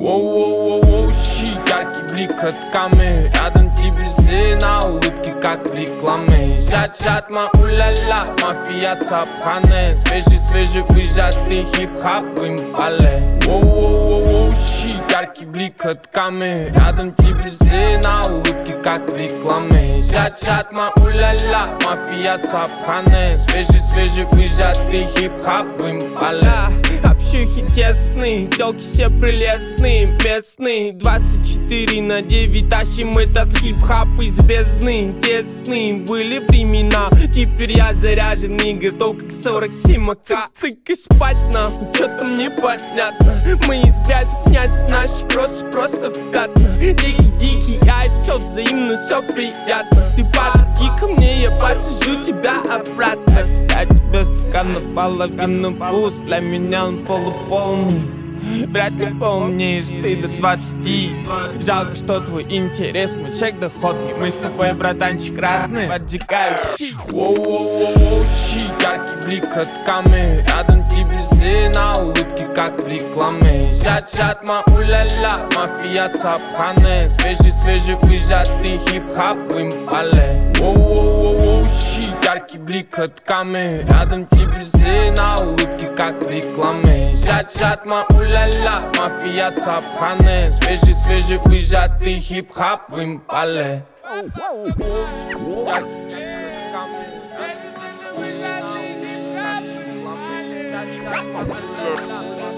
Воу-воу-воу, яркий блик от камеры. Рядом тебе на улыбке, как в рекламе. Жат-жат, ма-у-ля-ля, мафия сапхане. Свежий выжатый хип-хап в импале. Воу-воу-воу, яркий блик от камеры. Рядом тебе на улыбке, как в рекламе. Жат-жат, ма-у-ля-ля, мафия сапхане. Свежий выжатый хип-хап в импале. Общухи тесные, тёлки все прелестные, местные. 24/9 тащим этот хип-хап из бездны. Тесные были времена, теперь я заряженный, готов как 47 АК. Цик и спать нахуй, чё-то мне понятно. Мы из грязи в князь, наши кроссы просто в пятна. Дикий, ай, всё взаимно, всё приятно. Ты подойди ко мне, я посажу тебя обратно. Я тебе стакан наполовину пуст, для меня он полуполный. Вряд ли поумнеешь ты до 20. Жалко, что твой интерес, мой чек доходный. Мы с тобой, братанчик, разные, поджигающий. Воу-воу-воу, яркий блик от камеры. Рядом тебе на улыбке, как в рекламе. Жат-жат, ма-у-ля-ля, мафия сапхане. Свежий выжатый хип-хап в импале. Воу-воу-воу, яркий блик от камеры. Рядом тебе на улыбке, как в рекламе. Жат-жат, ма-у-ля-ля, мафия сапхане. Свежий выжатый хип-хап в импале.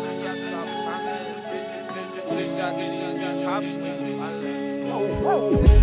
Whoa.